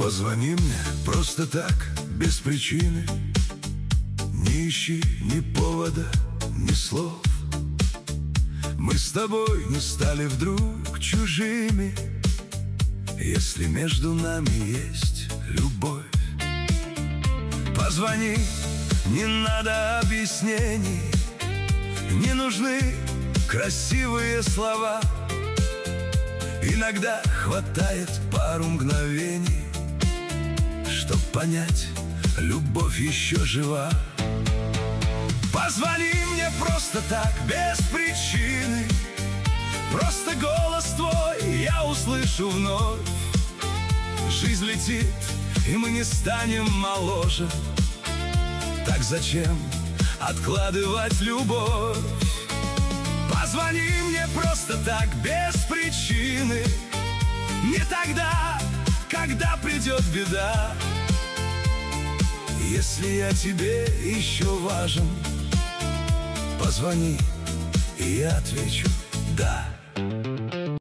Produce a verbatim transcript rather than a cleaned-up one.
Позвони мне просто так, без причины. Не ищи ни повода, ни слов. Мы с тобой не стали вдруг чужими, если между нами есть любовь. Позвони, не надо объяснений, не нужны красивые слова. Иногда хватает пару мгновений, чтоб понять, любовь еще жива. Позвони мне просто так, без причины. Просто голос твой я услышу вновь. Жизнь летит, и мы не станем моложе. Так зачем откладывать любовь? Позвони мне просто так, без причины. Не тогда, когда придет беда. Если я тебе еще важен, позвони, и я отвечу «да».